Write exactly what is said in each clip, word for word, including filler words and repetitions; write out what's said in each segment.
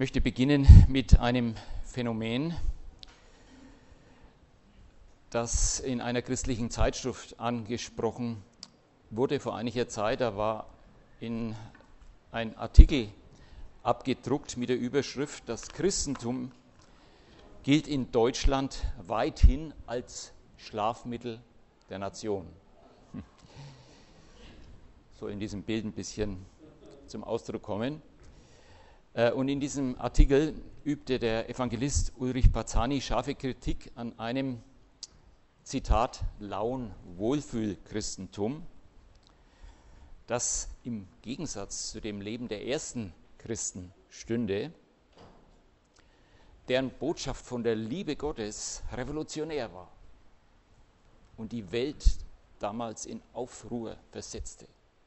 möchte beginnen mit einem Phänomen, das in einer christlichen Zeitschrift angesprochen wurde vor einiger Zeit. Da war in ein Artikel abgedruckt mit der Überschrift: Das Christentum gilt in Deutschland weithin als Schlafmittel der Nation. Soll in diesem Bild ein bisschen zum Ausdruck kommen. Und in diesem Artikel übte der Evangelist Ulrich Bazzani scharfe Kritik an einem, Zitat, lauen Wohlfühlchristentum, das im Gegensatz zu dem Leben der ersten Christen stünde, deren Botschaft von der Liebe Gottes revolutionär war und die Welt damals in Aufruhr versetzte.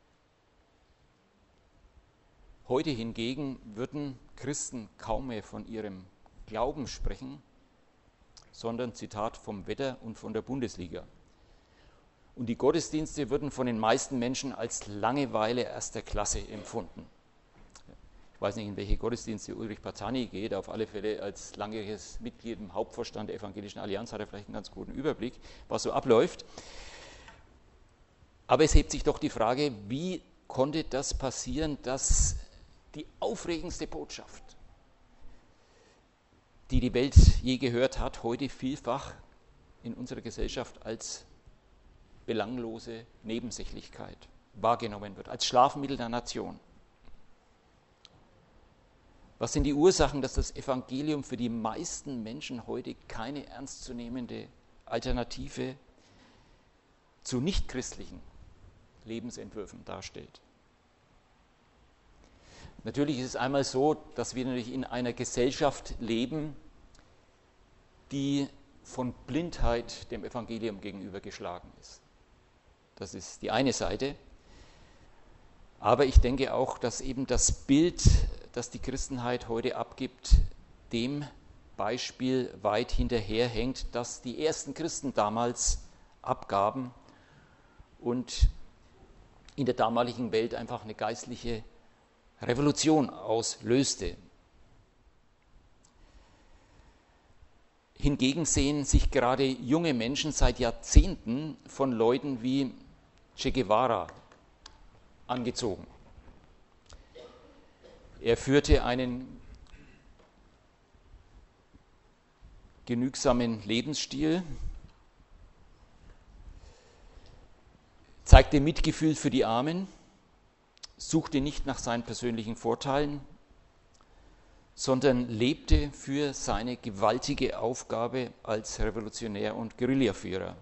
Heute hingegen würden Christen kaum mehr von ihrem Glauben sprechen, sondern, Zitat, vom Wetter und von der Bundesliga. Und die Gottesdienste würden von den meisten Menschen als Langeweile erster Klasse empfunden. Ich weiß nicht, in welche Gottesdienste Ulrich Bazzani geht, auf alle Fälle als langjähriges Mitglied im Hauptvorstand der Evangelischen Allianz hat er vielleicht einen ganz guten Überblick, was so abläuft. Aber es hebt sich doch die Frage, wie konnte das passieren, dass die aufregendste Botschaft, die die Welt je gehört hat, heute vielfach in unserer Gesellschaft als belanglose Nebensächlichkeit wahrgenommen wird, als Schlafmittel der Nation. Was sind die Ursachen, dass das Evangelium für die meisten Menschen heute keine ernstzunehmende Alternative zu nichtchristlichen Lebensentwürfen darstellt? Natürlich ist es einmal so, dass wir natürlich in einer Gesellschaft leben, die von Blindheit dem Evangelium gegenüber geschlagen ist. Das ist die eine Seite. Aber ich denke auch, dass eben das Bild, das die Christenheit heute abgibt, dem Beispiel weit hinterherhängt, das die ersten Christen damals abgaben und in der damaligen Welt einfach eine geistliche Revolution auslöste. Hingegen sehen sich gerade junge Menschen seit Jahrzehnten von Leuten wie Che Guevara angezogen. Er führte einen genügsamen Lebensstil, zeigte Mitgefühl für die Armen, suchte nicht nach seinen persönlichen Vorteilen, sondern lebte für seine gewaltige Aufgabe als Revolutionär und Guerillaführer.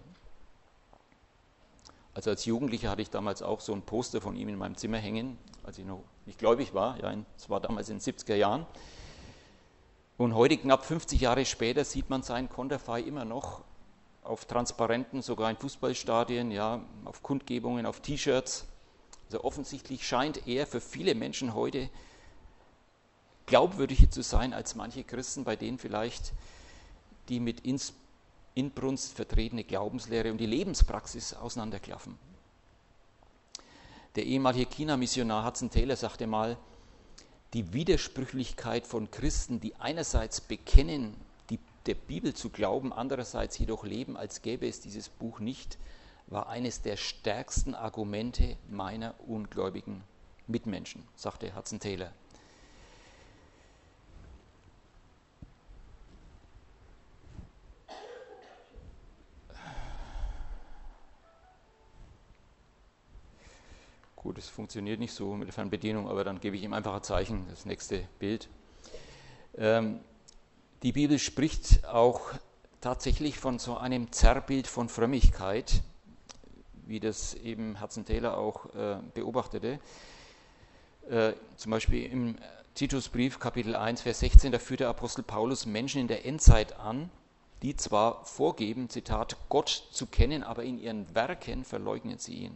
Also als Jugendlicher hatte ich damals auch so ein Poster von ihm in meinem Zimmer hängen, als ich noch nicht gläubig war. Ja, das war damals in den siebziger Jahren. Und heute, knapp fünfzig Jahre später, sieht man sein Konterfei immer noch auf Transparenten, sogar in Fußballstadien, ja, auf Kundgebungen, auf T-Shirts. Also offensichtlich scheint er für viele Menschen heute glaubwürdiger zu sein als manche Christen, bei denen vielleicht die mit Inbrunst vertretene Glaubenslehre und die Lebenspraxis auseinanderklaffen. Der ehemalige China-Missionar Hudson Taylor sagte mal, die Widersprüchlichkeit von Christen, die einerseits bekennen, die, der Bibel zu glauben, andererseits jedoch leben, als gäbe es dieses Buch nicht, war eines der stärksten Argumente meiner ungläubigen Mitmenschen, sagte Hudson Taylor. Gut, es funktioniert nicht so mit der Fernbedienung, aber dann gebe ich ihm einfach ein Zeichen, das nächste Bild. Ähm, die Bibel spricht auch tatsächlich von so einem Zerrbild von Frömmigkeit, wie das eben Hudson Taylor auch äh, beobachtete. Äh, zum Beispiel im Titusbrief, Kapitel eins, Vers sechzehn, da führt der Apostel Paulus Menschen in der Endzeit an, die zwar vorgeben, Zitat, Gott zu kennen, aber in ihren Werken verleugnen sie ihn.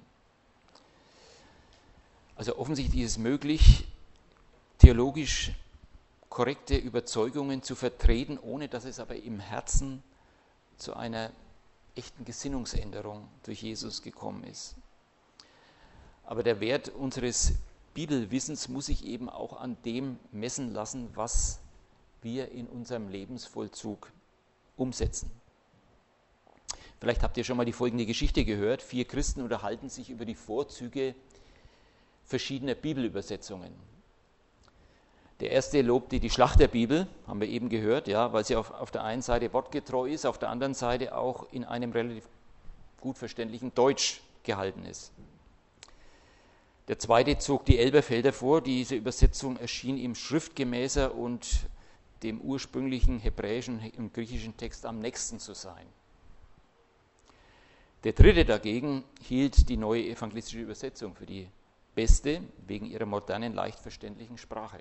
Also offensichtlich ist es möglich, theologisch korrekte Überzeugungen zu vertreten, ohne dass es aber im Herzen zu einer echten Gesinnungsänderung durch Jesus gekommen ist. Aber der Wert unseres Bibelwissens muss sich eben auch an dem messen lassen, was wir in unserem Lebensvollzug umsetzen. Vielleicht habt ihr schon mal die folgende Geschichte gehört. Vier Christen unterhalten sich über die Vorzüge verschiedener Bibelübersetzungen. Der erste lobte die Schlachterbibel, haben wir eben gehört, ja, weil sie auf, auf der einen Seite wortgetreu ist, auf der anderen Seite auch in einem relativ gut verständlichen Deutsch gehalten ist. Der zweite zog die Elberfelder vor. Diese Übersetzung erschien ihm schriftgemäßer und dem ursprünglichen hebräischen und griechischen Text am nächsten zu sein. Der dritte dagegen hielt die neue evangelistische Übersetzung für die beste, wegen ihrer modernen, leicht verständlichen Sprache.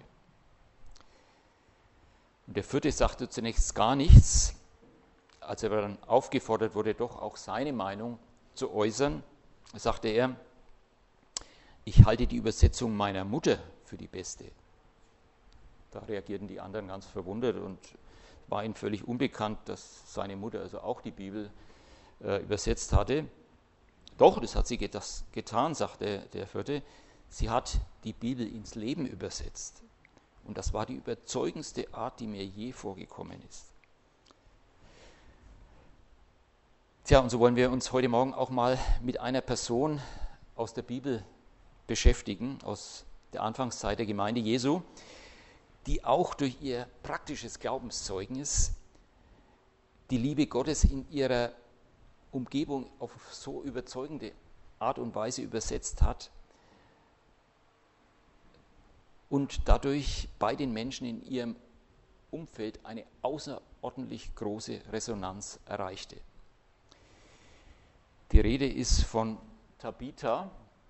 Und der vierte sagte zunächst gar nichts, als er dann aufgefordert wurde, doch auch seine Meinung zu äußern, sagte er, ich halte die Übersetzung meiner Mutter für die beste. Da reagierten die anderen ganz verwundert und war ihnen völlig unbekannt, dass seine Mutter also auch die Bibel äh, übersetzt hatte. Doch, das hat sie get- getan, sagte der vierte, sie hat die Bibel ins Leben übersetzt. Und das war die überzeugendste Art, die mir je vorgekommen ist. Tja, und so wollen wir uns heute Morgen auch mal mit einer Person aus der Bibel beschäftigen, aus der Anfangszeit der Gemeinde Jesu, die auch durch ihr praktisches Glaubenszeugnis die Liebe Gottes in ihrer Umgebung auf so überzeugende Art und Weise übersetzt hat und dadurch bei den Menschen in ihrem Umfeld eine außerordentlich große Resonanz erreichte. Die Rede ist von Tabitha.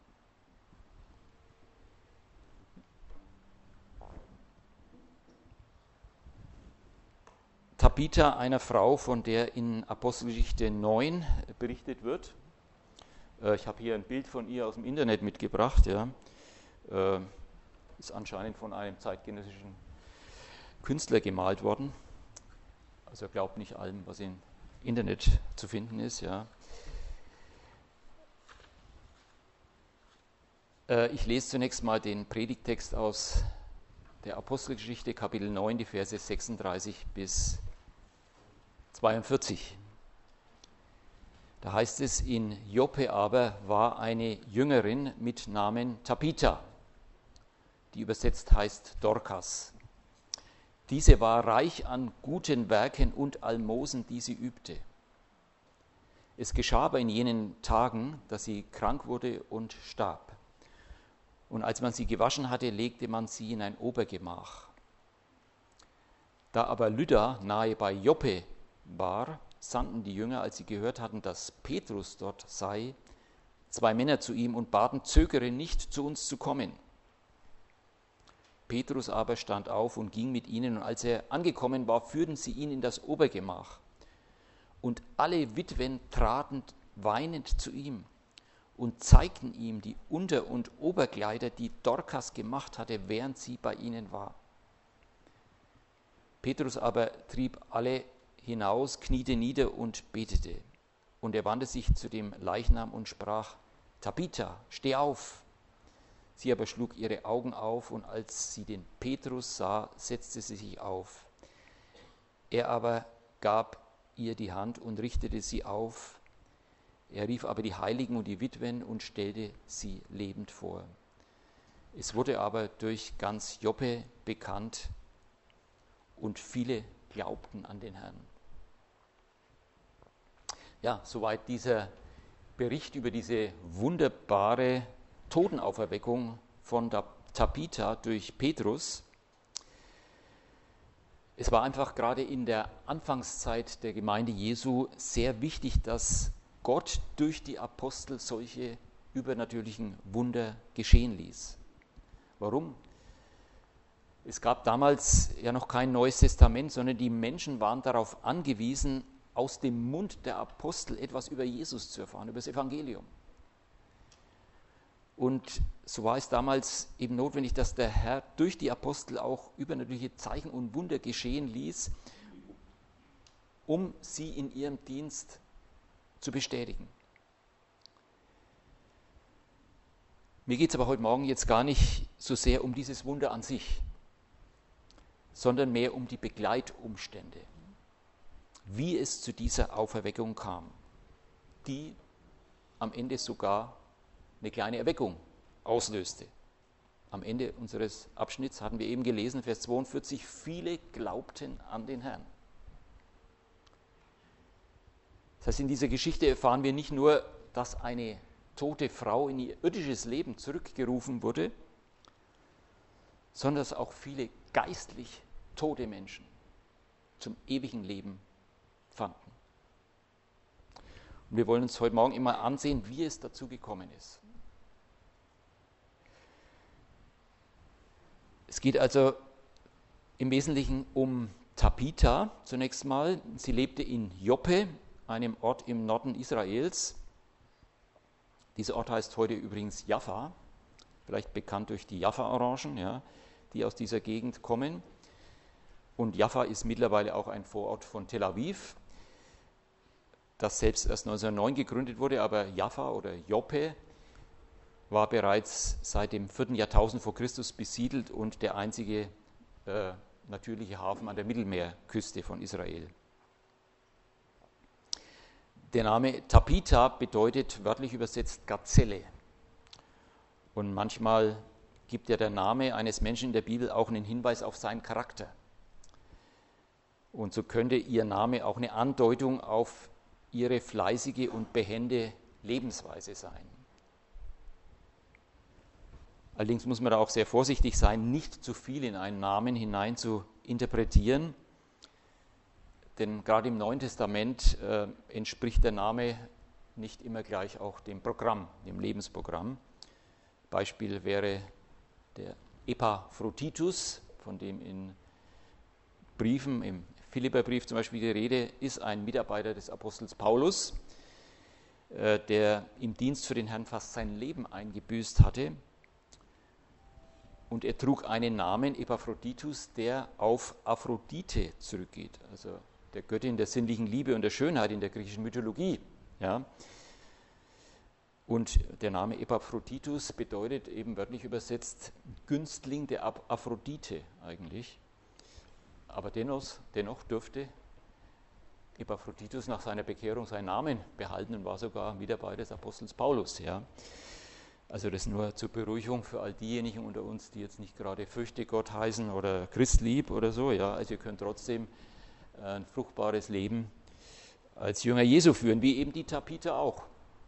Tabitha, einer Frau, von der in Apostelgeschichte neun berichtet wird. Ich habe hier ein Bild von ihr aus dem Internet mitgebracht. Ja. Ist anscheinend von einem zeitgenössischen Künstler gemalt worden. Also glaubt nicht allem, was im Internet zu finden ist. Ja. Ich lese zunächst mal den Predigttext aus der Apostelgeschichte, Kapitel neun, die Verse sechsunddreißig bis zweiundvierzig. Da heißt es, in Joppe aber war eine Jüngerin mit Namen Tabitha, die übersetzt heißt Dorkas. Diese war reich an guten Werken und Almosen, die sie übte. Es geschah aber in jenen Tagen, dass sie krank wurde und starb. Und als man sie gewaschen hatte, legte man sie in ein Obergemach. Da aber Lydda nahe bei Joppe war, sandten die Jünger, als sie gehört hatten, dass Petrus dort sei, zwei Männer zu ihm und baten, zögere nicht, zu uns zu kommen. Petrus aber stand auf und ging mit ihnen, und als er angekommen war, führten sie ihn in das Obergemach. Und alle Witwen traten weinend zu ihm und zeigten ihm die Unter- und Oberkleider, die Dorkas gemacht hatte, während sie bei ihnen war. Petrus aber trieb alle hinaus, kniete nieder und betete. Und er wandte sich zu dem Leichnam und sprach, Tabitha, steh auf. Sie aber schlug ihre Augen auf, und als sie den Petrus sah, setzte sie sich auf. Er aber gab ihr die Hand und richtete sie auf. Er rief aber die Heiligen und die Witwen und stellte sie lebend vor. Es wurde aber durch ganz Joppe bekannt, und viele glaubten an den Herrn. Ja, soweit dieser Bericht über diese wunderbare Totenauferweckung von Tabitha durch Petrus. Es war einfach gerade in der Anfangszeit der Gemeinde Jesu sehr wichtig, dass Gott durch die Apostel solche übernatürlichen Wunder geschehen ließ. Warum? Es gab damals ja noch kein Neues Testament, sondern die Menschen waren darauf angewiesen, aus dem Mund der Apostel etwas über Jesus zu erfahren, über das Evangelium. Und so war es damals eben notwendig, dass der Herr durch die Apostel auch übernatürliche Zeichen und Wunder geschehen ließ, um sie in ihrem Dienst zu bestätigen. Mir geht es aber heute Morgen jetzt gar nicht so sehr um dieses Wunder an sich, sondern mehr um die Begleitumstände, wie es zu dieser Auferweckung kam, die am Ende sogar eine kleine Erweckung auslöste. Am Ende unseres Abschnitts hatten wir eben gelesen, Vers zweiundvierzig, viele glaubten an den Herrn. Das heißt, in dieser Geschichte erfahren wir nicht nur, dass eine tote Frau in ihr irdisches Leben zurückgerufen wurde, sondern dass auch viele geistlich tote Menschen zum ewigen Leben fanden. Und wir wollen uns heute Morgen immer ansehen, wie es dazu gekommen ist. Es geht also im Wesentlichen um Tabitha zunächst mal. Sie lebte in Joppe, einem Ort im Norden Israels. Dieser Ort heißt heute übrigens Jaffa, vielleicht bekannt durch die Jaffa-Orangen, ja, die aus dieser Gegend kommen. Und Jaffa ist mittlerweile auch ein Vorort von Tel Aviv, das selbst erst neunzehnhundertneun gegründet wurde, aber Jaffa oder Joppe war bereits seit dem vierten Jahrtausend vor Christus besiedelt und der einzige äh, natürliche Hafen an der Mittelmeerküste von Israel. Der Name Tabitha bedeutet wörtlich übersetzt Gazelle. Und manchmal gibt ja der Name eines Menschen in der Bibel auch einen Hinweis auf seinen Charakter. Und so könnte ihr Name auch eine Andeutung auf ihre fleißige und behende Lebensweise sein. Allerdings muss man da auch sehr vorsichtig sein, nicht zu viel in einen Namen hinein zu interpretieren. Denn gerade im Neuen Testament äh, entspricht der Name nicht immer gleich auch dem Programm, dem Lebensprogramm. Beispiel wäre der Epaphroditus, von dem in Briefen, im Philipperbrief zum Beispiel die Rede ist, ein Mitarbeiter des Apostels Paulus, äh, der im Dienst für den Herrn fast sein Leben eingebüßt hatte. Und er trug einen Namen, Epaphroditus, der auf Aphrodite zurückgeht, also der Göttin der sinnlichen Liebe und der Schönheit in der griechischen Mythologie. Ja. Und der Name Epaphroditus bedeutet eben wörtlich übersetzt Günstling der Aphrodite eigentlich. Aber dennoch, dennoch dürfte Epaphroditus nach seiner Bekehrung seinen Namen behalten und war sogar Mitarbeiter des Apostels Paulus. Ja. Also das nur zur Beruhigung für all diejenigen unter uns, die jetzt nicht gerade Fürchte Gott heißen oder Christlieb oder so. Ja. Also ihr könnt trotzdem ein fruchtbares Leben als Jünger Jesu führen, wie eben die Tabitha auch.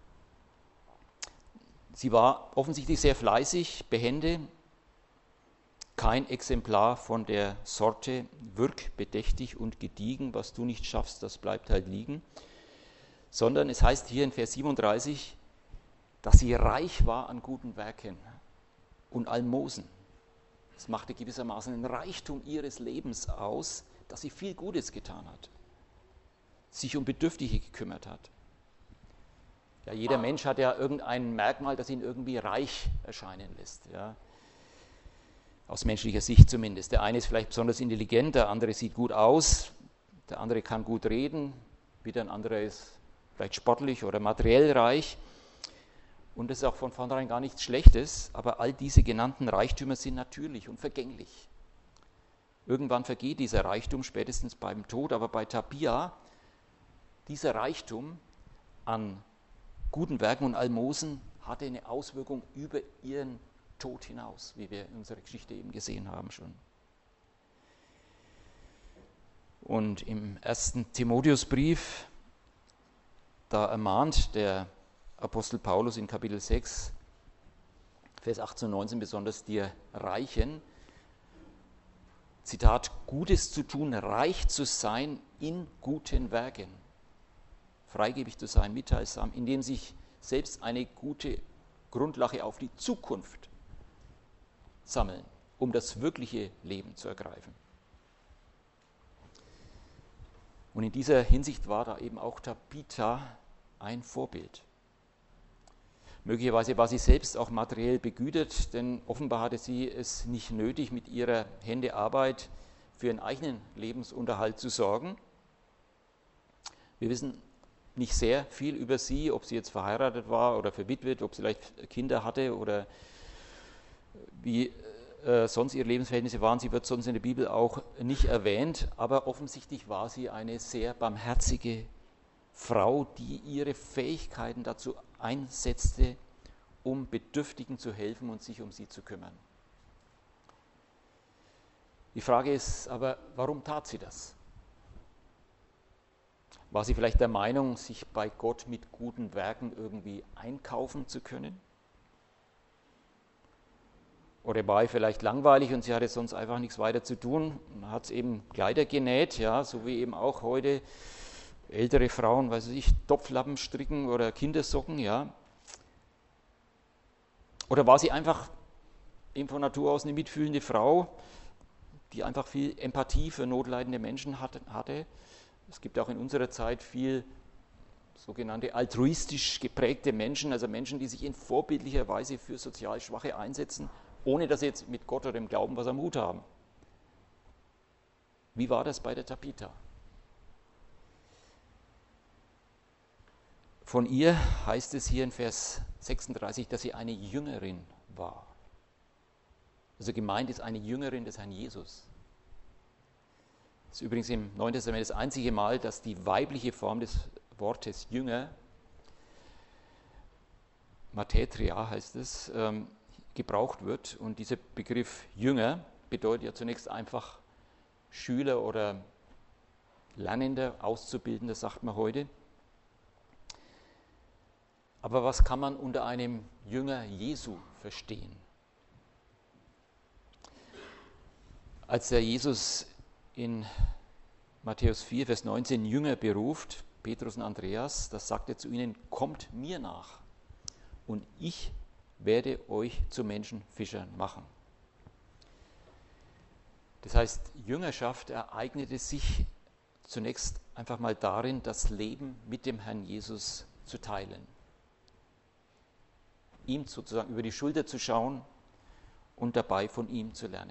Sie war offensichtlich sehr fleißig, behende, kein Exemplar von der Sorte, wirk bedächtig und gediegen, was du nicht schaffst, das bleibt halt liegen, sondern es heißt hier in Vers siebenunddreißig, dass sie reich war an guten Werken und Almosen. Das machte gewissermaßen den Reichtum ihres Lebens aus, dass sie viel Gutes getan hat, sich um Bedürftige gekümmert hat. Ja, jeder Mensch hat ja irgendein Merkmal, das ihn irgendwie reich erscheinen lässt. Ja. Aus menschlicher Sicht zumindest. Der eine ist vielleicht besonders intelligent, der andere sieht gut aus, der andere kann gut reden, wieder ein anderer ist vielleicht sportlich oder materiell reich. Und das ist auch von vornherein gar nichts Schlechtes, aber all diese genannten Reichtümer sind natürlich und vergänglich. Irgendwann vergeht dieser Reichtum, spätestens beim Tod, aber bei Tabitha, dieser Reichtum an guten Werken und Almosen hatte eine Auswirkung über ihren Tod hinaus, wie wir in unserer Geschichte eben gesehen haben schon. Und im ersten Timotheusbrief, da ermahnt der Apostel Paulus in Kapitel sechs, Vers achtzehn und neunzehn besonders die Reichen, Zitat, Gutes zu tun, reich zu sein in guten Werken, freigebig zu sein, mitteilsam, indem sich selbst eine gute Grundlage auf die Zukunft sammeln, um das wirkliche Leben zu ergreifen. Und in dieser Hinsicht war da eben auch Tabitha ein Vorbild. Möglicherweise war sie selbst auch materiell begütert, denn offenbar hatte sie es nicht nötig, mit ihrer Händearbeit für ihren eigenen Lebensunterhalt zu sorgen. Wir wissen nicht sehr viel über sie, ob sie jetzt verheiratet war oder verwitwet, ob sie vielleicht Kinder hatte oder wie äh, sonst ihre Lebensverhältnisse waren. Sie wird sonst in der Bibel auch nicht erwähnt, aber offensichtlich war sie eine sehr barmherzige Frau, die ihre Fähigkeiten dazu einsetzte, um Bedürftigen zu helfen und sich um sie zu kümmern. Die Frage ist aber, warum tat sie das? War sie vielleicht der Meinung, sich bei Gott mit guten Werken irgendwie einkaufen zu können? Oder war ihr vielleicht langweilig und sie hatte sonst einfach nichts weiter zu tun? Man hat eben Kleider genäht, ja, so wie eben auch heute ältere Frauen, weiß ich, Topflappen stricken oder Kindersocken, ja. Oder war sie einfach eben von Natur aus eine mitfühlende Frau, die einfach viel Empathie für notleidende Menschen hatte? Es gibt auch in unserer Zeit viel sogenannte altruistisch geprägte Menschen, also Menschen, die sich in vorbildlicher Weise für sozial Schwache einsetzen, ohne dass sie jetzt mit Gott oder dem Glauben was am Hut haben. Wie war das bei der Tabitha? Von ihr heißt es hier in Vers sechsunddreißig, dass sie eine Jüngerin war. Also gemeint ist eine Jüngerin des Herrn Jesus. Das ist übrigens im Neuen Testament das einzige Mal, dass die weibliche Form des Wortes Jünger, Mathetria heißt es, ähm, gebraucht wird. Und dieser Begriff Jünger bedeutet ja zunächst einfach Schüler oder Lernender, Auszubildender, sagt man heute. Aber was kann man unter einem Jünger Jesu verstehen? Als der Jesus in Matthäus vier, Vers neunzehn Jünger beruft, Petrus und Andreas, das sagt er zu ihnen, kommt mir nach und ich werde euch zu Menschenfischern machen. Das heißt, Jüngerschaft ereignete sich zunächst einfach mal darin, das Leben mit dem Herrn Jesus zu teilen. Ihm sozusagen über die Schulter zu schauen und dabei von ihm zu lernen.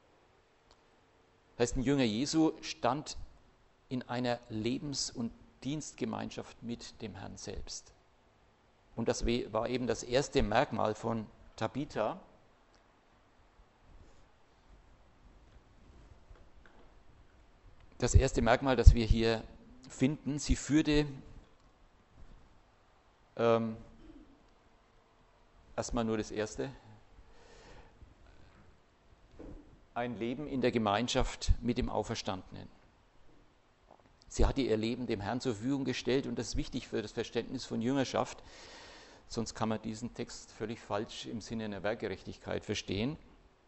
Das heißt, ein Jünger Jesu stand in einer Lebens- und Dienstgemeinschaft mit dem Herrn selbst. Und das war eben das erste Merkmal von Tabitha. Das erste Merkmal, das wir hier finden, sie führte ähm, erstmal nur das erste, ein Leben in der Gemeinschaft mit dem Auferstandenen. Sie hatte ihr Leben dem Herrn zur Verfügung gestellt und das ist wichtig für das Verständnis von Jüngerschaft, sonst kann man diesen Text völlig falsch im Sinne einer Werkgerechtigkeit verstehen.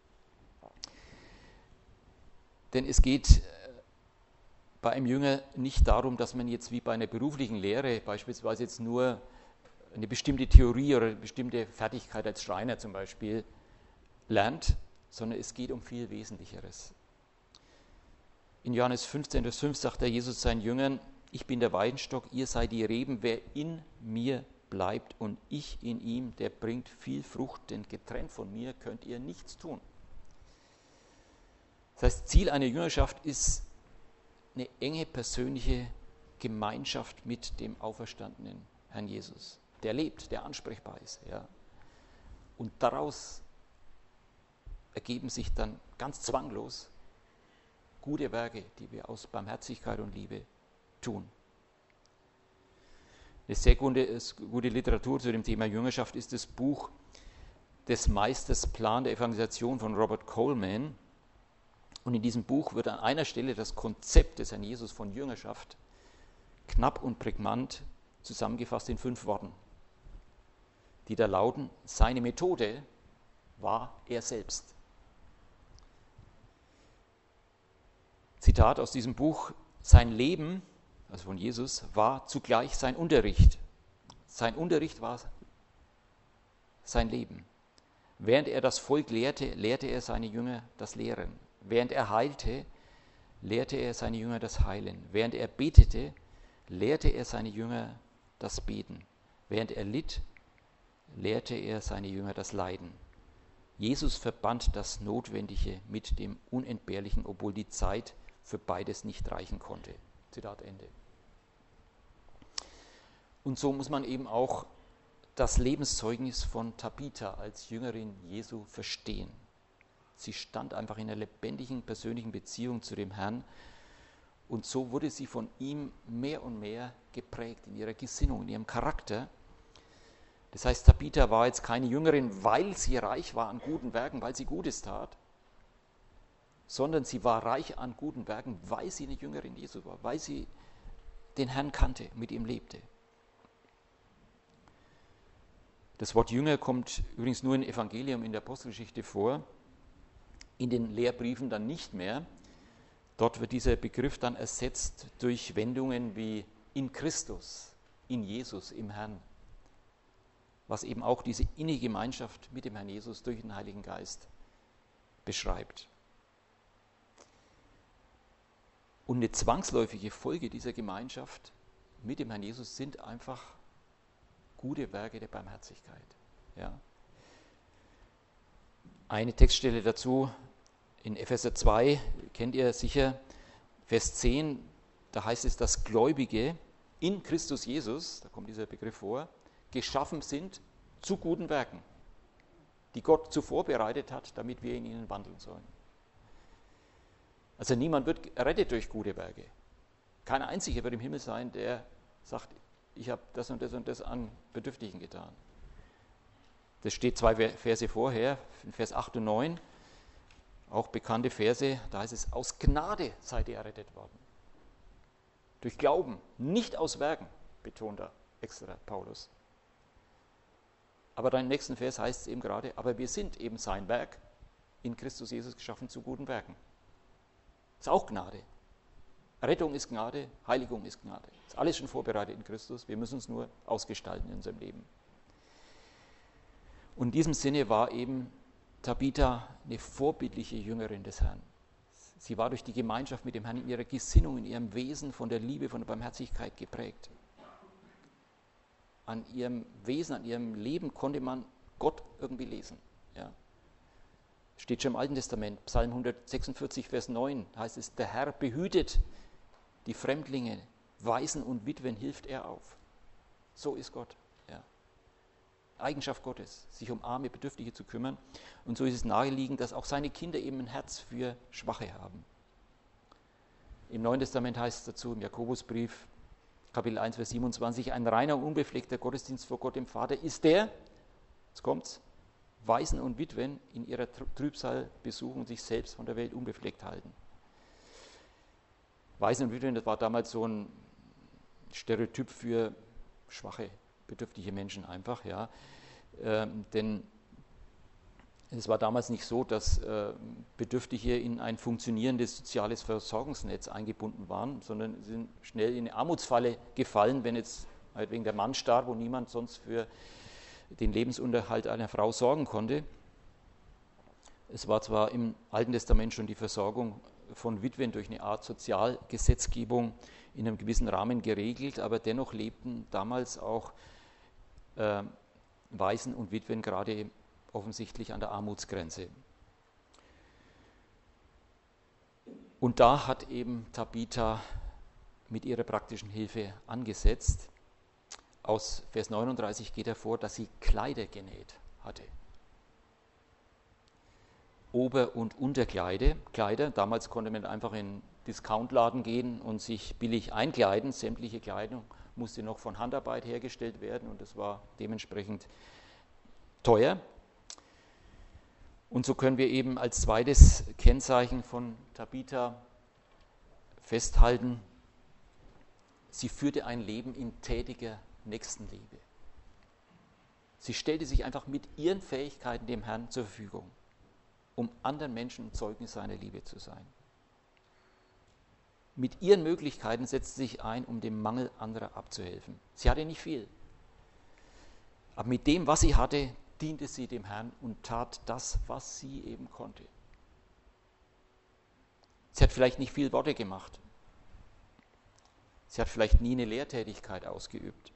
Denn es geht bei einem Jünger nicht darum, dass man jetzt wie bei einer beruflichen Lehre beispielsweise jetzt nur eine bestimmte Theorie oder eine bestimmte Fertigkeit als Schreiner zum Beispiel lernt, sondern es geht um viel Wesentlicheres. In Johannes fünfzehn, Vers fünf sagt der Jesus seinen Jüngern, ich bin der Weinstock, ihr seid die Reben, wer in mir bleibt und ich in ihm, der bringt viel Frucht, denn getrennt von mir könnt ihr nichts tun. Das heißt, Ziel einer Jüngerschaft ist eine enge persönliche Gemeinschaft mit dem auferstandenen Herrn Jesus, der lebt, der ansprechbar ist. Ja. Und daraus ergeben sich dann ganz zwanglos gute Werke, die wir aus Barmherzigkeit und Liebe tun. Eine sehr gute, gute Literatur zu dem Thema Jüngerschaft ist das Buch des Meisters Plan der Evangelisation von Robert Coleman. Und in diesem Buch wird an einer Stelle das Konzept des Herrn Jesus von Jüngerschaft knapp und prägnant zusammengefasst in fünf Worten, die da lauten, seine Methode war er selbst. Zitat aus diesem Buch, sein Leben, also von Jesus, war zugleich sein Unterricht. Sein Unterricht war sein Leben. Während er das Volk lehrte, lehrte er seine Jünger das Lehren. Während er heilte, lehrte er seine Jünger das Heilen. Während er betete, lehrte er seine Jünger das Beten. Während er litt, lehrte er seine Jünger das Leiden. Jesus verband das Notwendige mit dem Unentbehrlichen, obwohl die Zeit für beides nicht reichen konnte. Zitat Ende. Und so muss man eben auch das Lebenszeugnis von Tabitha als Jüngerin Jesu verstehen. Sie stand einfach in einer lebendigen persönlichen Beziehung zu dem Herrn. Und so wurde sie von ihm mehr und mehr geprägt in ihrer Gesinnung, in ihrem Charakter. Das heißt, Tabitha war jetzt keine Jüngerin, weil sie reich war an guten Werken, weil sie Gutes tat, sondern sie war reich an guten Werken, weil sie eine Jüngerin Jesu war, weil sie den Herrn kannte, mit ihm lebte. Das Wort Jünger kommt übrigens nur im Evangelium, in der Apostelgeschichte vor, in den Lehrbriefen dann nicht mehr. Dort wird dieser Begriff dann ersetzt durch Wendungen wie in Christus, in Jesus, im Herrn, was eben auch diese innige Gemeinschaft mit dem Herrn Jesus durch den Heiligen Geist beschreibt. Und eine zwangsläufige Folge dieser Gemeinschaft mit dem Herrn Jesus sind einfach gute Werke der Barmherzigkeit. Ja. Eine Textstelle dazu in Epheser zwei, kennt ihr sicher, Vers zehn, da heißt es, dass Gläubige in Christus Jesus, da kommt dieser Begriff vor, geschaffen sind zu guten Werken, die Gott zuvor bereitet hat, damit wir in ihnen wandeln sollen. Also niemand wird errettet durch gute Werke. Kein einziger wird im Himmel sein, der sagt, ich habe das und das und das an Bedürftigen getan. Das steht zwei Verse vorher, in Vers acht und neun, auch bekannte Verse, da heißt es, aus Gnade seid ihr errettet worden. Durch Glauben, nicht aus Werken, betont da extra Paulus. Aber dann im nächsten Vers heißt es eben gerade, aber wir sind eben sein Werk, in Christus Jesus geschaffen zu guten Werken. Das ist auch Gnade. Rettung ist Gnade, Heiligung ist Gnade. Das ist alles schon vorbereitet in Christus, wir müssen es nur ausgestalten in unserem Leben. Und in diesem Sinne war eben Tabitha eine vorbildliche Jüngerin des Herrn. Sie war durch die Gemeinschaft mit dem Herrn in ihrer Gesinnung, in ihrem Wesen von der Liebe, von der Barmherzigkeit geprägt. An ihrem Wesen, an ihrem Leben konnte man Gott irgendwie lesen. Ja. Steht schon im Alten Testament, Psalm hundertsechsundvierzig, Vers neun, heißt es, der Herr behütet die Fremdlinge, Waisen und Witwen hilft er auf. So ist Gott. Ja. Eigenschaft Gottes, sich um arme, Bedürftige zu kümmern. Und so ist es naheliegend, dass auch seine Kinder eben ein Herz für Schwache haben. Im Neuen Testament heißt es dazu, im Jakobusbrief, Kapitel eins, Vers siebenundzwanzig, ein reiner und unbefleckter Gottesdienst vor Gott dem Vater ist der, jetzt kommt's, Waisen und Witwen in ihrer Trübsal besuchen und sich selbst von der Welt unbefleckt halten. Waisen und Witwen, das war damals so ein Stereotyp für schwache, bedürftige Menschen einfach, ja. Ähm, denn es war damals nicht so, dass äh, Bedürftige in ein funktionierendes soziales Versorgungsnetz eingebunden waren, sondern sind schnell in eine Armutsfalle gefallen, wenn jetzt halt wegen der Mann starb und niemand sonst für den Lebensunterhalt einer Frau sorgen konnte. Es war zwar im Alten Testament schon die Versorgung von Witwen durch eine Art Sozialgesetzgebung in einem gewissen Rahmen geregelt, aber dennoch lebten damals auch äh, Waisen und Witwen gerade offensichtlich an der Armutsgrenze. Und da hat eben Tabitha mit ihrer praktischen Hilfe angesetzt. Aus Vers neununddreißig geht hervor, dass sie Kleider genäht hatte. Ober- und Unterkleider. Kleider. Damals konnte man einfach in einen Discountladen gehen und sich billig einkleiden. Sämtliche Kleidung musste noch von Handarbeit hergestellt werden und das war dementsprechend teuer. Und so können wir eben als zweites Kennzeichen von Tabitha festhalten, sie führte ein Leben in tätiger Nächstenliebe. Sie stellte sich einfach mit ihren Fähigkeiten dem Herrn zur Verfügung, um anderen Menschen ein Zeugnis seiner Liebe zu sein. Mit ihren Möglichkeiten setzte sie sich ein, um dem Mangel anderer abzuhelfen. Sie hatte nicht viel, aber mit dem, was sie hatte, diente sie dem Herrn und tat das, was sie eben konnte. Sie hat vielleicht nicht viel Worte gemacht. Sie hat vielleicht nie eine Lehrtätigkeit ausgeübt.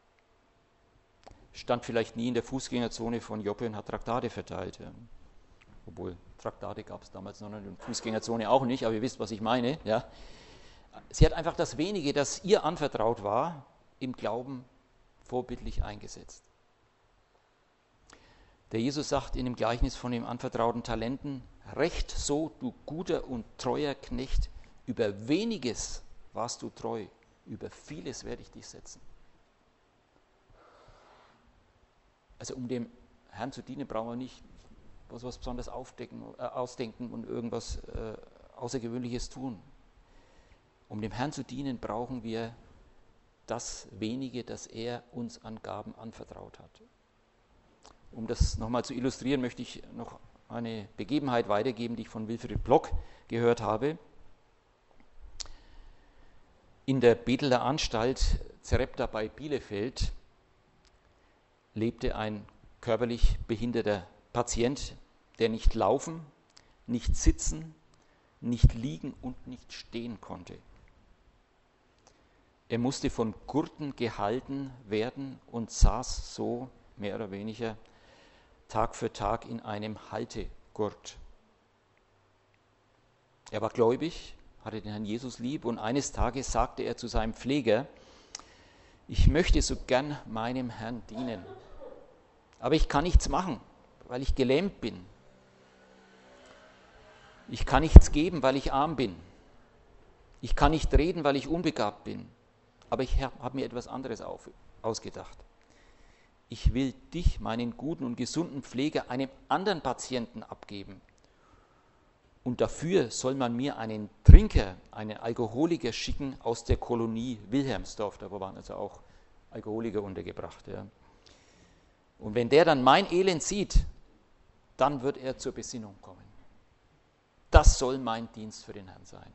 Stand vielleicht nie in der Fußgängerzone von Joppe und hat Traktate verteilt. Ja. Obwohl, Traktate gab es damals noch nicht und Fußgängerzone auch nicht, aber ihr wisst, was ich meine. Ja. Sie hat einfach das Wenige, das ihr anvertraut war, im Glauben vorbildlich eingesetzt. Der Jesus sagt in dem Gleichnis von den anvertrauten Talenten, recht so, du guter und treuer Knecht, über weniges warst du treu, über vieles werde ich dich setzen. Also um dem Herrn zu dienen, brauchen wir nicht was, was besonders aufdecken, äh, ausdenken und irgendwas äh, Außergewöhnliches tun. Um dem Herrn zu dienen, brauchen wir das Wenige, das er uns an Gaben anvertraut hat. Um das nochmal zu illustrieren, möchte ich noch eine Begebenheit weitergeben, die ich von Wilfried Block gehört habe. In der Beteler Anstalt Zerrepta bei Bielefeld lebte ein körperlich behinderter Patient, der nicht laufen, nicht sitzen, nicht liegen und nicht stehen konnte. Er musste von Gurten gehalten werden und saß so mehr oder weniger Tag für Tag in einem Haltegurt. Er war gläubig, hatte den Herrn Jesus lieb und eines Tages sagte er zu seinem Pfleger: Ich möchte so gern meinem Herrn dienen, aber ich kann nichts machen, weil ich gelähmt bin. Ich kann nichts geben, weil ich arm bin. Ich kann nicht reden, weil ich unbegabt bin. Aber ich habe mir etwas anderes auf, ausgedacht. Ich will dich, meinen guten und gesunden Pfleger, einem anderen Patienten abgeben. Und dafür soll man mir einen Trinker, einen Alkoholiker schicken aus der Kolonie Wilhelmsdorf. Da waren also auch Alkoholiker untergebracht. Ja. Und wenn der dann mein Elend sieht, dann wird er zur Besinnung kommen. Das soll mein Dienst für den Herrn sein.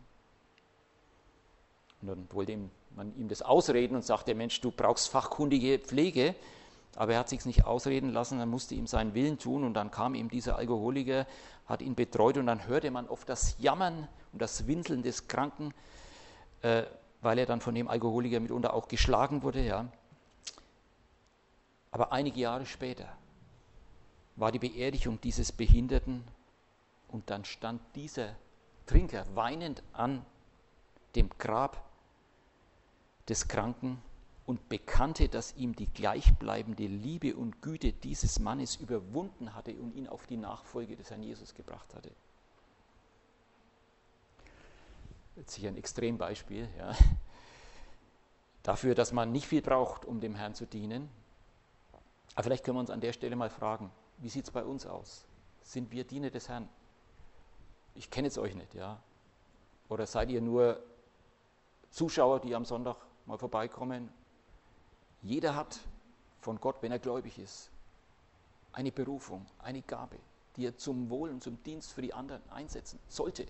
Und dann wollte man ihm das ausreden und sagte: Mensch, du brauchst fachkundige Pflege. Aber er hat sich nicht ausreden lassen, er musste ihm seinen Willen tun und dann kam ihm dieser Alkoholiker, hat ihn betreut und dann hörte man oft das Jammern und das Winseln des Kranken, äh, weil er dann von dem Alkoholiker mitunter auch geschlagen wurde. Ja. Aber einige Jahre später war die Beerdigung dieses Behinderten und dann stand dieser Trinker weinend an dem Grab des Kranken und bekannte, dass ihm die gleichbleibende Liebe und Güte dieses Mannes überwunden hatte und ihn auf die Nachfolge des Herrn Jesus gebracht hatte. Jetzt sicher ein Extrembeispiel, ja. Dafür, dass man nicht viel braucht, um dem Herrn zu dienen. Aber vielleicht können wir uns an der Stelle mal fragen, wie sieht es bei uns aus? Sind wir Diener des Herrn? Ich kenne jetzt euch nicht, ja. Oder seid ihr nur Zuschauer, die am Sonntag mal vorbeikommen? Jeder hat von Gott, wenn er gläubig ist, eine Berufung, eine Gabe, die er zum Wohl und zum Dienst für die anderen einsetzen sollte.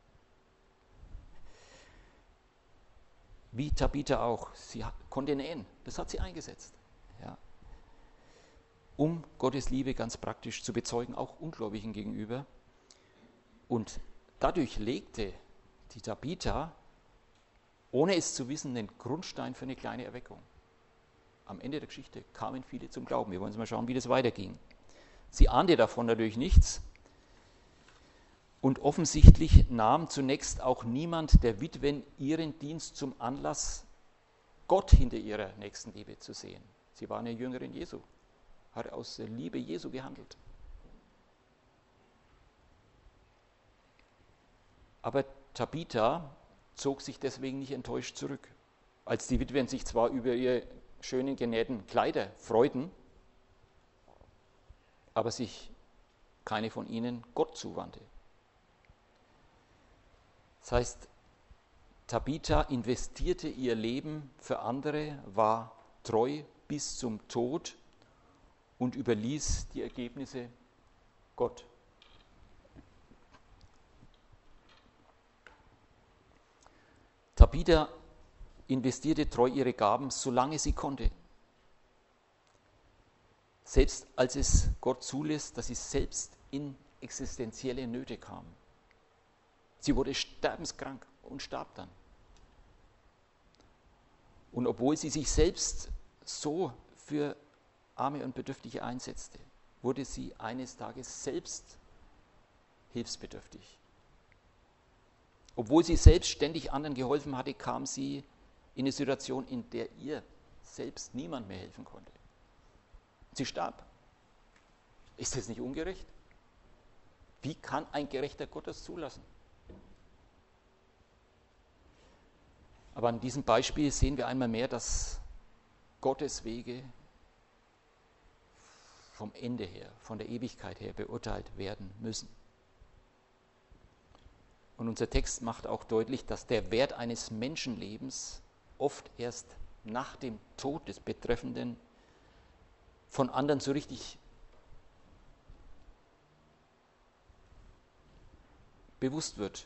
Wie Tabitha auch, sie konnte nähen, das hat sie eingesetzt, ja, um Gottes Liebe ganz praktisch zu bezeugen, auch Ungläubigen gegenüber. Und dadurch legte die Tabitha, ohne es zu wissen, den Grundstein für eine kleine Erweckung. Am Ende der Geschichte kamen viele zum Glauben. Wir wollen uns mal schauen, wie das weiterging. Sie ahnte davon natürlich nichts. Und offensichtlich nahm zunächst auch niemand der Witwen ihren Dienst zum Anlass, Gott hinter ihrer Nächstenliebe zu sehen. Sie war eine Jüngerin Jesu, hat aus der Liebe Jesu gehandelt. Aber Tabitha zog sich deswegen nicht enttäuscht zurück. Als die Witwen sich zwar über ihre schönen genähten Kleider freuten, aber sich keine von ihnen Gott zuwandte. Das heißt, Tabitha investierte ihr Leben für andere, war treu bis zum Tod und überließ die Ergebnisse Gott. Tabitha investierte treu ihre Gaben, solange sie konnte. Selbst als es Gott zulässt, dass sie selbst in existenzielle Nöte kam. Sie wurde sterbenskrank und starb dann. Und obwohl sie sich selbst so für Arme und Bedürftige einsetzte, wurde sie eines Tages selbst hilfsbedürftig. Obwohl sie selbst ständig anderen geholfen hatte, kam sie in eine Situation, in der ihr selbst niemand mehr helfen konnte. Sie starb. Ist das nicht ungerecht? Wie kann ein gerechter Gott das zulassen? Aber an diesem Beispiel sehen wir einmal mehr, dass Gottes Wege vom Ende her, von der Ewigkeit her beurteilt werden müssen. Und unser Text macht auch deutlich, dass der Wert eines Menschenlebens oft erst nach dem Tod des Betreffenden von anderen so richtig bewusst wird,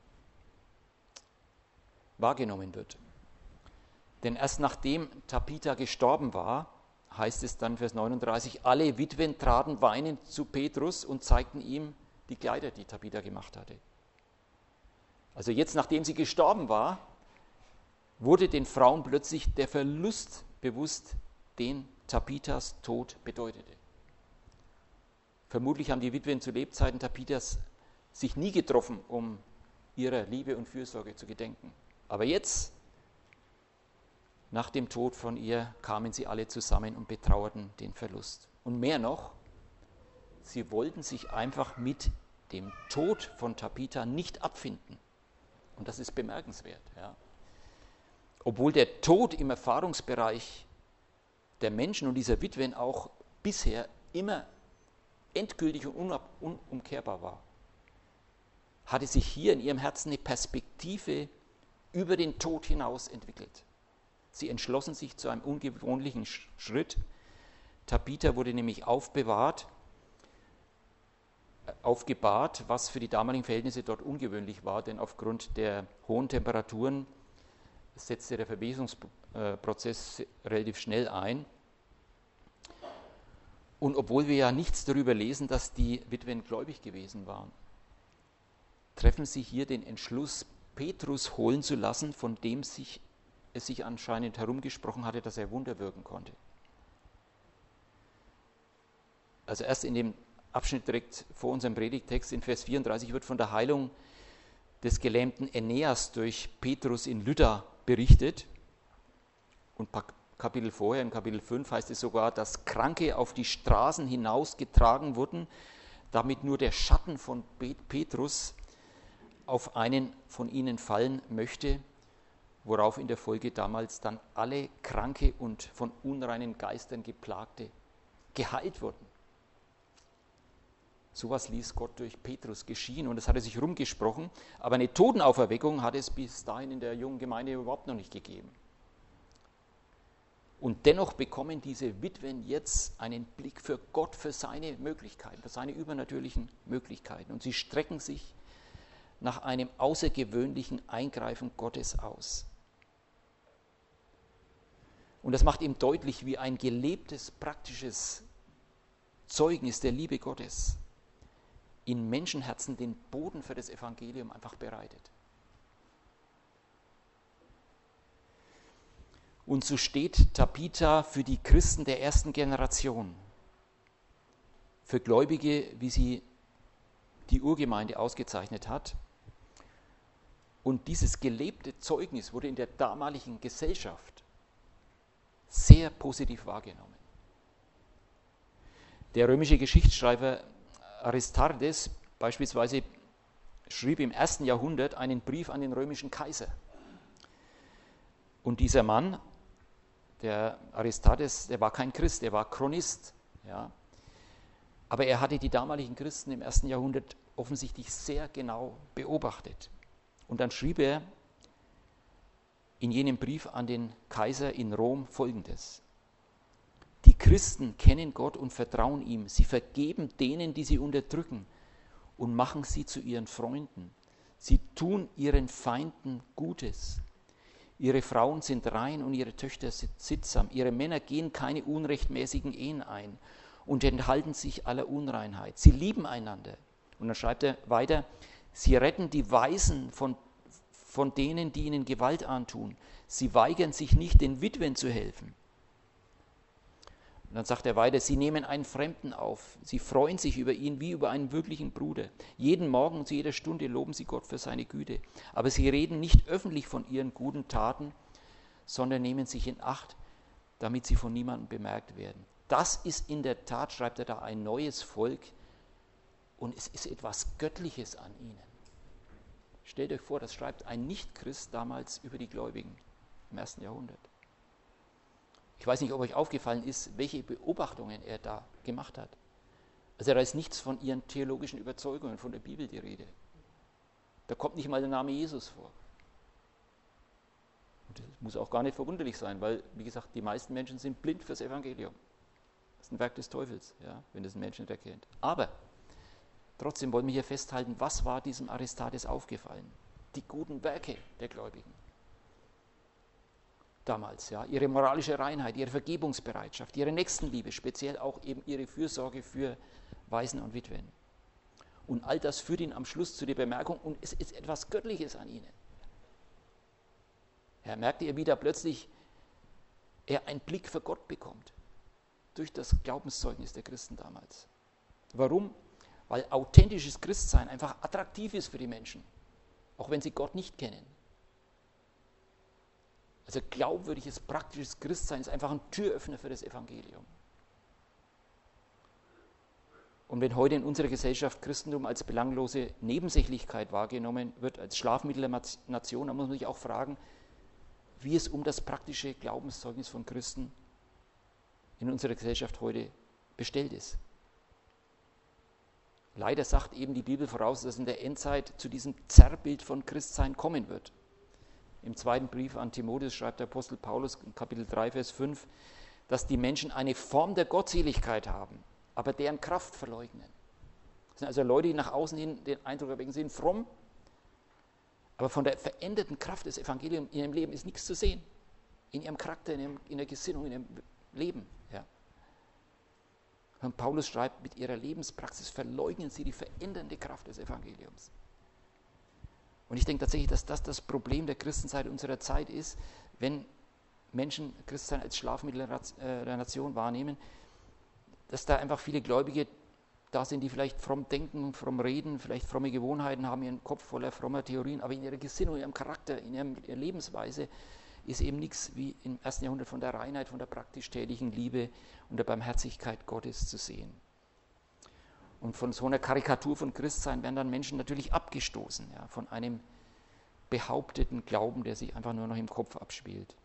wahrgenommen wird. Denn erst nachdem Tabitha gestorben war, heißt es dann Vers neununddreißig, alle Witwen traten weinend zu Petrus und zeigten ihm die Kleider, die Tabitha gemacht hatte. Also jetzt, nachdem sie gestorben war, wurde den Frauen plötzlich der Verlust bewusst, den Tabithas Tod bedeutete. Vermutlich haben die Witwen zu Lebzeiten Tabithas sich nie getroffen, um ihrer Liebe und Fürsorge zu gedenken. Aber jetzt, nach dem Tod von ihr, kamen sie alle zusammen und betrauerten den Verlust. Und mehr noch, sie wollten sich einfach mit dem Tod von Tabitha nicht abfinden. Und das ist bemerkenswert. Ja. Obwohl der Tod im Erfahrungsbereich der Menschen und dieser Witwen auch bisher immer endgültig und unumkehrbar war, hatte sich hier in ihrem Herzen eine Perspektive über den Tod hinaus entwickelt. Sie entschlossen sich zu einem ungewöhnlichen Schritt. Tabitha wurde nämlich aufbewahrt, aufgebahrt, was für die damaligen Verhältnisse dort ungewöhnlich war, denn aufgrund der hohen Temperaturen setzte der Verwesungsprozess relativ schnell ein. Und obwohl wir ja nichts darüber lesen, dass die Witwen gläubig gewesen waren, treffen sie hier den Entschluss, Petrus holen zu lassen, von dem sich, es sich anscheinend herumgesprochen hatte, dass er Wunder wirken konnte. Also erst in dem Abschnitt direkt vor unserem Predigtext in Vers vierunddreißig wird von der Heilung des gelähmten Aeneas durch Petrus in Lydda berichtet. Und Kapitel vorher, in Kapitel fünf, heißt es sogar, dass Kranke auf die Straßen hinausgetragen wurden, damit nur der Schatten von Petrus auf einen von ihnen fallen möchte, worauf in der Folge damals dann alle Kranke und von unreinen Geistern Geplagte geheilt wurden. Sowas ließ Gott durch Petrus geschehen und es hatte sich rumgesprochen, aber eine Totenauferweckung hat es bis dahin in der jungen Gemeinde überhaupt noch nicht gegeben. Und dennoch bekommen diese Witwen jetzt einen Blick für Gott, für seine Möglichkeiten, für seine übernatürlichen Möglichkeiten. Und sie strecken sich nach einem außergewöhnlichen Eingreifen Gottes aus. Und das macht ihm deutlich, wie ein gelebtes, praktisches Zeugnis der Liebe Gottes in Menschenherzen den Boden für das Evangelium einfach bereitet. Und so steht Tabitha für die Christen der ersten Generation, für Gläubige, wie sie die Urgemeinde ausgezeichnet hat. Und dieses gelebte Zeugnis wurde in der damaligen Gesellschaft sehr positiv wahrgenommen. Der römische Geschichtsschreiber Aristarchus beispielsweise schrieb im ersten Jahrhundert einen Brief an den römischen Kaiser. Und dieser Mann, der Aristarchus, der war kein Christ, der war Chronist. Ja. Aber er hatte die damaligen Christen im ersten Jahrhundert offensichtlich sehr genau beobachtet. Und dann schrieb er in jenem Brief an den Kaiser in Rom Folgendes: Die Christen kennen Gott und vertrauen ihm. Sie vergeben denen, die sie unterdrücken, und machen sie zu ihren Freunden. Sie tun ihren Feinden Gutes. Ihre Frauen sind rein und ihre Töchter sind sittsam. Ihre Männer gehen keine unrechtmäßigen Ehen ein und enthalten sich aller Unreinheit. Sie lieben einander. Und dann schreibt er weiter: Sie retten die Waisen von, von denen, die ihnen Gewalt antun. Sie weigern sich nicht, den Witwen zu helfen. Und dann sagt er weiter: Sie nehmen einen Fremden auf. Sie freuen sich über ihn wie über einen wirklichen Bruder. Jeden Morgen und zu jeder Stunde loben sie Gott für seine Güte. Aber sie reden nicht öffentlich von ihren guten Taten, sondern nehmen sich in Acht, damit sie von niemandem bemerkt werden. Das ist in der Tat, schreibt er da, ein neues Volk. Und es ist etwas Göttliches an ihnen. Stellt euch vor, das schreibt ein Nichtchrist damals über die Gläubigen im ersten Jahrhundert. Ich weiß nicht, ob euch aufgefallen ist, welche Beobachtungen er da gemacht hat. Also da ist nichts von ihren theologischen Überzeugungen, von der Bibel die Rede. Da kommt nicht mal der Name Jesus vor. Und das muss auch gar nicht verwunderlich sein, weil, wie gesagt, die meisten Menschen sind blind fürs Evangelium. Das ist ein Werk des Teufels, ja, wenn das ein Mensch nicht erkennt. Aber trotzdem wollen wir hier festhalten, was war diesem Aristarchus aufgefallen? Die guten Werke der Gläubigen. Damals, ja, ihre moralische Reinheit, ihre Vergebungsbereitschaft, ihre Nächstenliebe, speziell auch eben ihre Fürsorge für Waisen und Witwen. Und all das führt ihn am Schluss zu der Bemerkung, und es ist etwas Göttliches an ihnen. Er merkte ihr wieder plötzlich, er einen Blick für Gott bekommt, durch das Glaubenszeugnis der Christen damals. Warum? Weil authentisches Christsein einfach attraktiv ist für die Menschen, auch wenn sie Gott nicht kennen. Also glaubwürdiges, praktisches Christsein ist einfach ein Türöffner für das Evangelium. Und wenn heute in unserer Gesellschaft Christentum als belanglose Nebensächlichkeit wahrgenommen wird, als Schlafmittel der Nation, dann muss man sich auch fragen, wie es um das praktische Glaubenszeugnis von Christen in unserer Gesellschaft heute bestellt ist. Leider sagt eben die Bibel voraus, dass in der Endzeit zu diesem Zerrbild von Christsein kommen wird. Im zweiten Brief an Timotheus schreibt der Apostel Paulus in Kapitel drei, Vers fünf, dass die Menschen eine Form der Gottseligkeit haben, aber deren Kraft verleugnen. Das sind also Leute, die nach außen hin den Eindruck erwecken, sind fromm, aber von der veränderten Kraft des Evangeliums in ihrem Leben ist nichts zu sehen. In ihrem Charakter, in, ihrem, in der Gesinnung, in ihrem Leben. Ja. Und Paulus schreibt, mit ihrer Lebenspraxis verleugnen sie die verändernde Kraft des Evangeliums. Und ich denke tatsächlich, dass das das Problem der Christenzeit unserer Zeit ist, wenn Menschen Christsein als Schlafmittel der Nation wahrnehmen, dass da einfach viele Gläubige da sind, die vielleicht fromm denken, fromm reden, vielleicht fromme Gewohnheiten haben, ihren Kopf voller frommer Theorien, aber in ihrer Gesinnung, in ihrem Charakter, in ihrer Lebensweise ist eben nichts wie im ersten Jahrhundert von der Reinheit, von der praktisch tätigen Liebe und der Barmherzigkeit Gottes zu sehen. Und von so einer Karikatur von Christsein werden dann Menschen natürlich abgestoßen, ja, von einem behaupteten Glauben, der sich einfach nur noch im Kopf abspielt.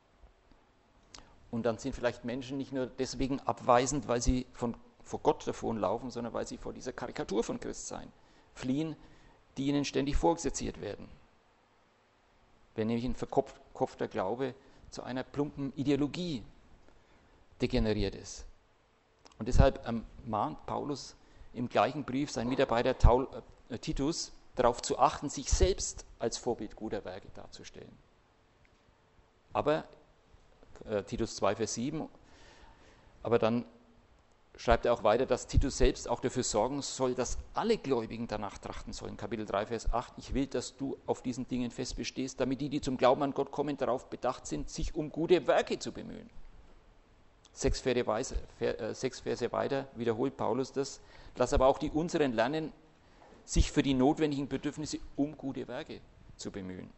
Und dann sind vielleicht Menschen nicht nur deswegen abweisend, weil sie von, vor Gott davonlaufen, sondern weil sie vor dieser Karikatur von Christsein fliehen, die ihnen ständig vorexerziert werden. Wenn nämlich ein verkopfter Glaube zu einer plumpen Ideologie degeneriert ist. Und deshalb ähm, mahnt Paulus im gleichen Brief seinen Mitarbeiter Taul, äh, Titus darauf zu achten, sich selbst als Vorbild guter Werke darzustellen. Aber, äh, Titus zwei, Vers sieben, aber dann schreibt er auch weiter, dass Titus selbst auch dafür sorgen soll, dass alle Gläubigen danach trachten sollen. Kapitel drei, Vers acht, ich will, dass du auf diesen Dingen fest bestehst, damit die, die zum Glauben an Gott kommen, darauf bedacht sind, sich um gute Werke zu bemühen. Sechs Verse, weise, äh, sechs Verse weiter wiederholt Paulus das, lass aber auch die unseren lernen, sich für die notwendigen Bedürfnisse um gute Werke zu bemühen.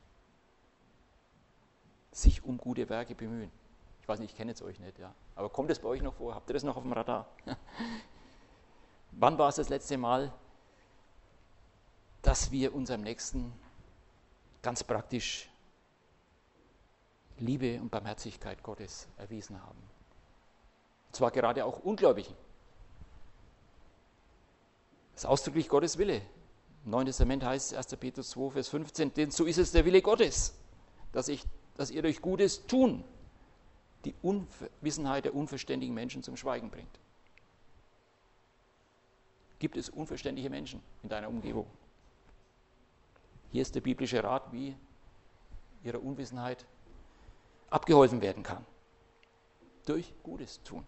Sich um gute Werke bemühen. Ich weiß nicht, ich kenne es euch nicht, ja. Aber kommt es bei euch noch vor? Habt ihr das noch auf dem Radar? Wann war es das letzte Mal, dass wir unserem Nächsten ganz praktisch Liebe und Barmherzigkeit Gottes erwiesen haben? Und zwar gerade auch Ungläubigen. Das ist ausdrücklich Gottes Wille. Im Neuen Testament heißt es erster Petrus zwei, Vers fünfzehn, denn so ist es der Wille Gottes, dass, ich, dass ihr durch Gutes tun die Unwissenheit der unverständigen Menschen zum Schweigen bringt. Gibt es unverständliche Menschen in deiner Umgebung? Hier ist der biblische Rat, wie ihrer Unwissenheit abgeholfen werden kann. Durch Gutes tun.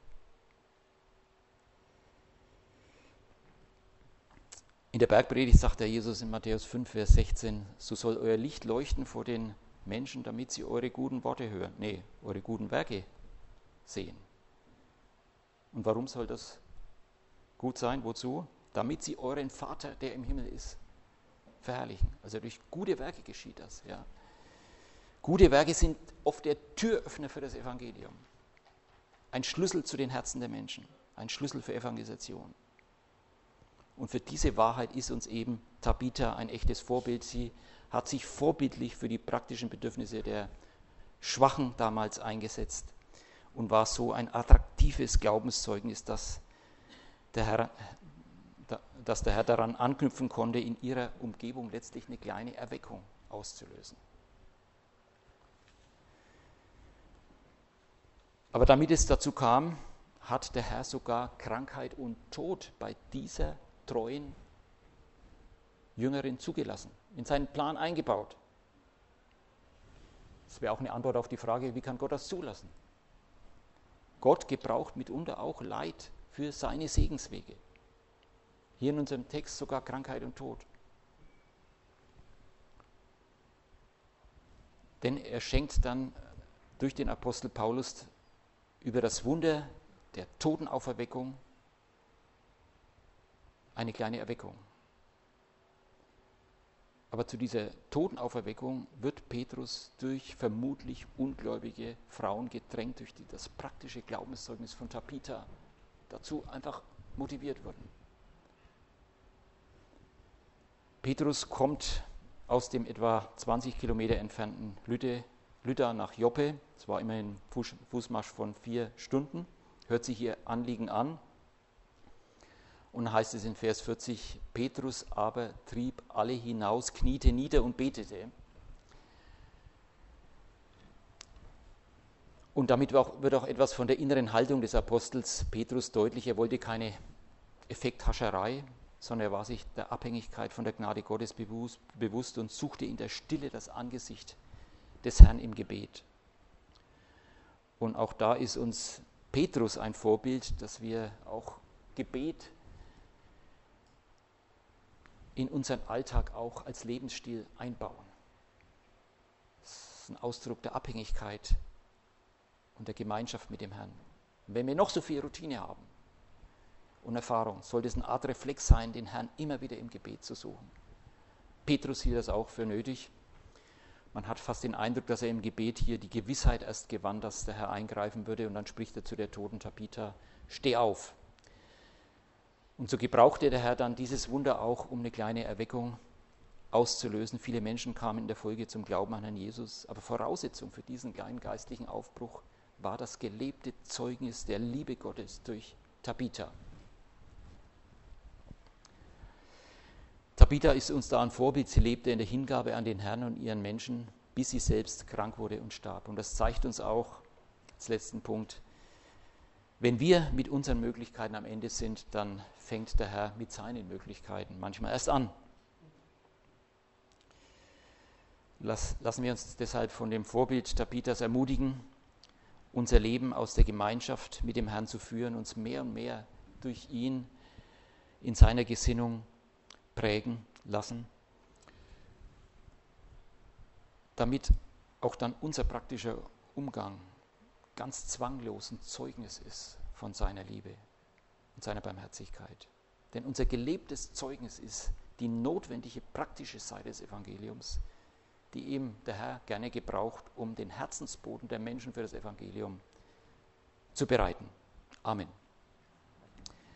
In der Bergpredigt sagt der Jesus in Matthäus fünf, Vers sechzehn, so soll euer Licht leuchten vor den Menschen, damit sie eure guten Worte hören. Nee, eure guten Werke sehen. Und warum soll das gut sein? Wozu? Damit sie euren Vater, der im Himmel ist, verherrlichen. Also durch gute Werke geschieht das. Ja. Gute Werke sind oft der Türöffner für das Evangelium. Ein Schlüssel zu den Herzen der Menschen. Ein Schlüssel für Evangelisation. Und für diese Wahrheit ist uns eben Tabitha ein echtes Vorbild. Sie hat sich vorbildlich für die praktischen Bedürfnisse der Schwachen damals eingesetzt und war so ein attraktives Glaubenszeugnis, dass der Herr, dass der Herr daran anknüpfen konnte, in ihrer Umgebung letztlich eine kleine Erweckung auszulösen. Aber damit es dazu kam, hat der Herr sogar Krankheit und Tod bei dieser treuen Jüngerin zugelassen, in seinen Plan eingebaut. Das wäre auch eine Antwort auf die Frage, wie kann Gott das zulassen? Gott gebraucht mitunter auch Leid für seine Segenswege. Hier in unserem Text sogar Krankheit und Tod. Denn er schenkt dann durch den Apostel Paulus über das Wunder der Totenauferweckung eine kleine Erweckung. Aber zu dieser Totenauferweckung wird Petrus durch vermutlich ungläubige Frauen gedrängt, durch die das praktische Glaubenszeugnis von Tabitha dazu einfach motiviert wurden. Petrus kommt aus dem etwa zwanzig Kilometer entfernten Lydda, Lydda nach Joppe. Es war immerhin ein Fuß, Fußmarsch von vier Stunden. Hört sich ihr Anliegen an. Und heißt es in Vers vierzig, Petrus aber trieb alle hinaus, kniete nieder und betete. Und damit wird auch etwas von der inneren Haltung des Apostels Petrus deutlich. Er wollte keine Effekthascherei, sondern er war sich der Abhängigkeit von der Gnade Gottes bewusst und suchte in der Stille das Angesicht des Herrn im Gebet. Und auch da ist uns Petrus ein Vorbild, dass wir auch Gebet in unseren Alltag auch als Lebensstil einbauen. Das ist ein Ausdruck der Abhängigkeit und der Gemeinschaft mit dem Herrn. Und wenn wir noch so viel Routine haben und Erfahrung, sollte es eine Art Reflex sein, den Herrn immer wieder im Gebet zu suchen. Petrus hielt das auch für nötig. Man hat fast den Eindruck, dass er im Gebet hier die Gewissheit erst gewann, dass der Herr eingreifen würde, und dann spricht er zu der toten Tabitha, steh auf. Und so gebrauchte der Herr dann dieses Wunder auch, um eine kleine Erweckung auszulösen. Viele Menschen kamen in der Folge zum Glauben an Herrn Jesus, aber Voraussetzung für diesen kleinen geistlichen Aufbruch war das gelebte Zeugnis der Liebe Gottes durch Tabitha. Tabitha ist uns da ein Vorbild. Sie lebte in der Hingabe an den Herrn und ihren Menschen, bis sie selbst krank wurde und starb. Und das zeigt uns auch, als letzten Punkt, wenn wir mit unseren Möglichkeiten am Ende sind, dann fängt der Herr mit seinen Möglichkeiten manchmal erst an. Lass, lassen wir uns deshalb von dem Vorbild Tabithas ermutigen, unser Leben aus der Gemeinschaft mit dem Herrn zu führen, uns mehr und mehr durch ihn in seiner Gesinnung prägen lassen, damit auch dann unser praktischer Umgang ganz zwanglos ein Zeugnis ist von seiner Liebe und seiner Barmherzigkeit. Denn unser gelebtes Zeugnis ist die notwendige praktische Seite des Evangeliums, die eben der Herr gerne gebraucht, um den Herzensboden der Menschen für das Evangelium zu bereiten. Amen.